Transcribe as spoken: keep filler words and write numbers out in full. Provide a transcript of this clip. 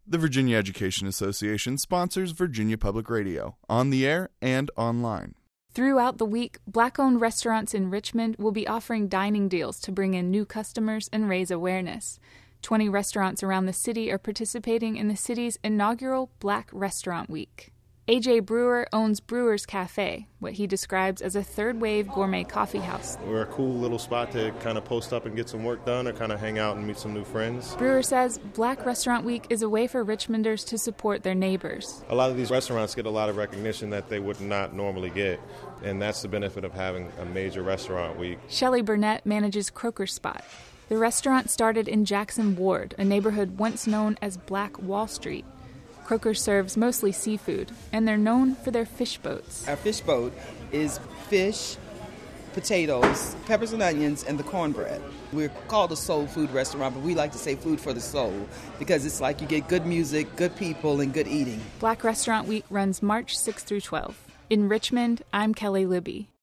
The Virginia Education Association sponsors Virginia Public Radio, on the air and online. Throughout the week, Black-owned restaurants in Richmond will be offering dining deals to bring in new customers and raise awareness. twenty restaurants around the city are participating in the city's inaugural Black Restaurant Week. A J Brewer owns Brewer's Cafe, what he describes as a third-wave gourmet coffee house. We're a cool little spot to kind of post up and get some work done or kind of hang out and meet some new friends. Brewer says Black Restaurant Week is a way for Richmonders to support their neighbors. A lot of these restaurants get a lot of recognition that they would not normally get, and that's the benefit of having a major restaurant week. Shelley Burnett manages Croaker Spot. The restaurant started in Jackson Ward, a neighborhood once known as Black Wall Street. Croaker serves mostly seafood, and they're known for their fish boats. Our fish boat is fish, potatoes, peppers and onions, and the cornbread. We're called a soul food restaurant, but we like to say food for the soul because it's like you get good music, good people, and good eating. Black Restaurant Week runs March sixth through twelfth. In Richmond, I'm Kelly Libby.